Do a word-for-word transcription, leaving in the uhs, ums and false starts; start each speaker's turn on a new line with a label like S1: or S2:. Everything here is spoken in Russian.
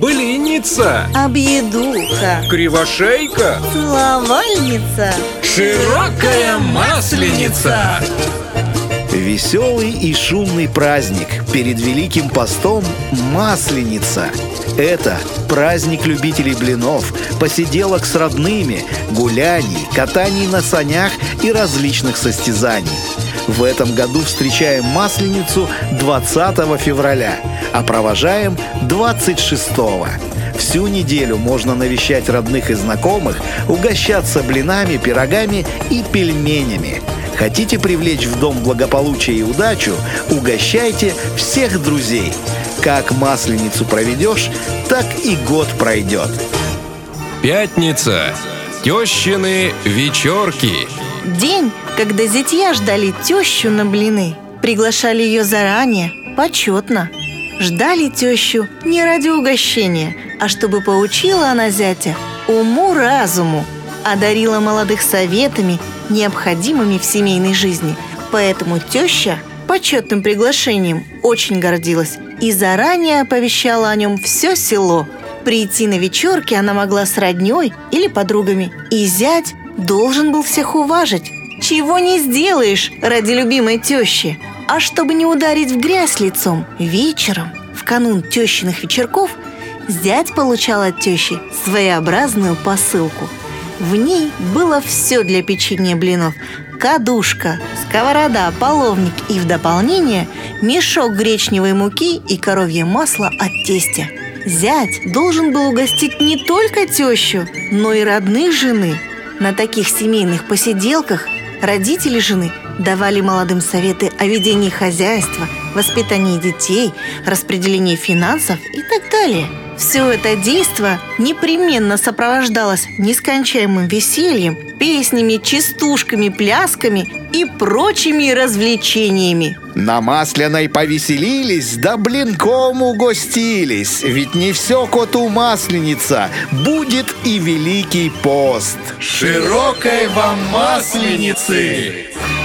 S1: Блинница,
S2: объедуха,
S1: кривошейка,
S2: целовальница,
S1: широкая масленица.
S3: Веселый и шумный праздник перед Великим постом – Масленица. Это праздник любителей блинов, посиделок с родными, гуляний, катаний на санях и различных состязаний. В этом году встречаем Масленицу двадцатого февраля, а провожаем двадцать шестого. Всю неделю можно навещать родных и знакомых, угощаться блинами, пирогами и пельменями. Хотите привлечь в дом благополучие и удачу? Угощайте всех друзей. Как Масленицу проведешь, так и год пройдет.
S1: Пятница. Тещины вечерки.
S2: День, когда зятья ждали тещу на блины. Приглашали ее заранее, почетно. Ждали тещу не ради угощения, а чтобы поучила она зятя уму-разуму, одарила молодых советами, необходимыми в семейной жизни. Поэтому теща почетным приглашением очень гордилась и заранее оповещала о нем все село. Прийти на вечерки она могла с родней или подругами, и зять должен был всех уважить. Чего не сделаешь ради любимой тещи. А чтобы не ударить в грязь лицом, вечером, в канун тещиных вечерков, зять получал от тещи своеобразную посылку. В ней было все для печенья блинов: кадушка, сковорода, половник и в дополнение мешок гречневой муки и коровье масло от тестя. Зять должен был угостить не только тещу, но и родных жены. На таких семейных посиделках родители жены давали молодым советы о ведении хозяйства, воспитании детей, распределении финансов и так далее. Все это действо непременно сопровождалось нескончаемым весельем, песнями, частушками, плясками и прочими развлечениями.
S3: На Масляной повеселились, да блинком угостились. Ведь не все коту Масленица, будет и Великий пост.
S1: Широкой вам масленицы!